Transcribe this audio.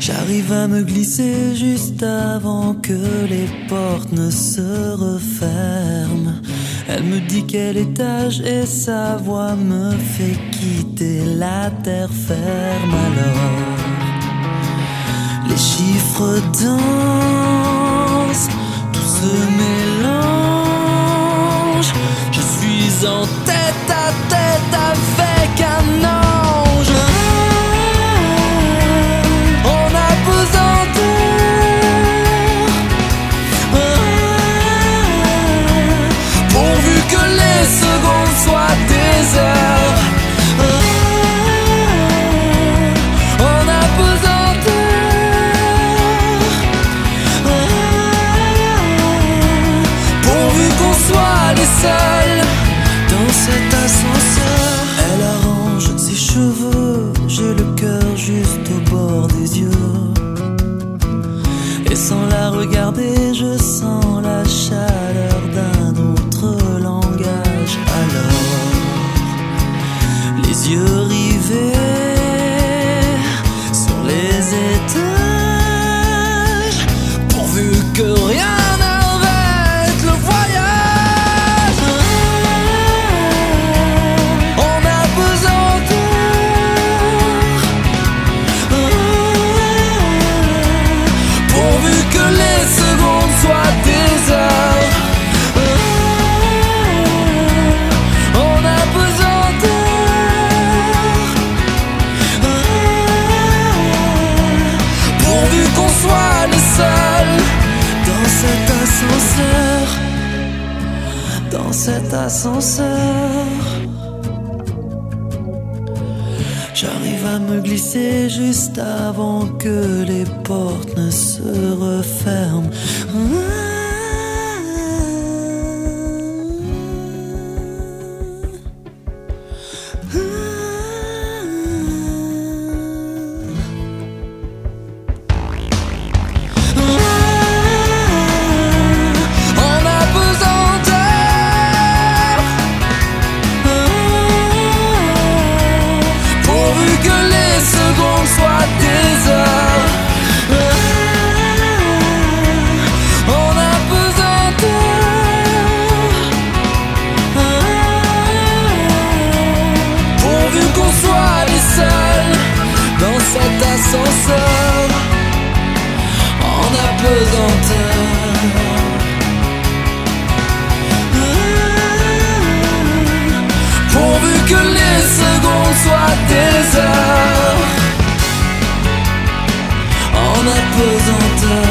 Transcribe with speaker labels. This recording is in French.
Speaker 1: J'arrive à me glisser juste avant que les portes ne se referment. Elle me dit quel étage et sa voix me fait quitter la terre ferme. Alors les chiffres dansent, tout se mélange. Je suis en tête à tête avec un ange. Seule dans cet ascenseur. Elle arrange ses cheveux, j'ai le cœur juste au bord des yeux. Et sans la regarder, je sens la chaleur d'un autre langage. Alors, les yeux rivés sur les étages, pourvu que rien dans cet ascenseur. J'arrive à me glisser juste avant que les portes ne se referment. En apesanteur, pourvu que les secondes soient des heures. En apesanteur.